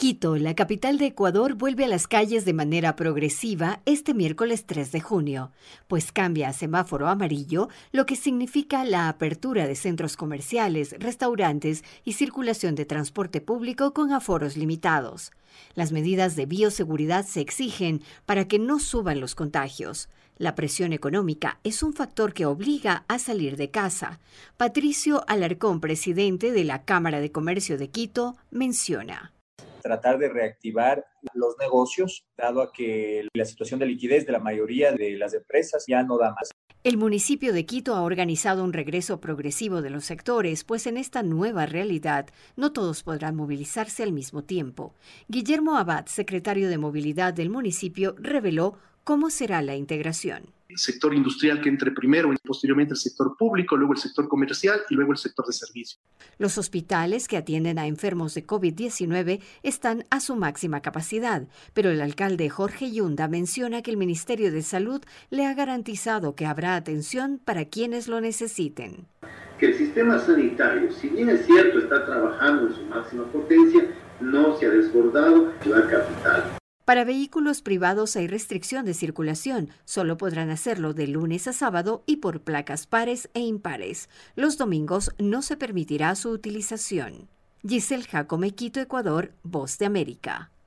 Quito, la capital de Ecuador, vuelve a las calles de manera progresiva este miércoles 3 de junio, pues cambia a semáforo amarillo, lo que significa la apertura de centros comerciales, restaurantes y circulación de transporte público con aforos limitados. Las medidas de bioseguridad se exigen para que no suban los contagios. La presión económica es un factor que obliga a salir de casa. Patricio Alarcón, presidente de la Cámara de Comercio de Quito, menciona: tratar de reactivar los negocios, dado a que la situación de liquidez de la mayoría de las empresas ya no da más. El municipio de Quito ha organizado un regreso progresivo de los sectores, pues en esta nueva realidad no todos podrán movilizarse al mismo tiempo. Guillermo Abad, secretario de Movilidad del municipio, reveló cómo será la integración. El sector industrial que entre primero y posteriormente el sector público, luego el sector comercial y luego el sector de servicios. Los hospitales que atienden a enfermos de COVID-19 están a su máxima capacidad, pero el alcalde Jorge Yunda menciona que el Ministerio de Salud le ha garantizado que habrá atención para quienes lo necesiten. Que el sistema sanitario, si bien es cierto, está trabajando en su máxima potencia, no se ha desbordado la capital. Para vehículos privados hay restricción de circulación, solo podrán hacerlo de lunes a sábado y por placas pares e impares. Los domingos no se permitirá su utilización. Giselle Jacome, Quito, Ecuador, Voz de América.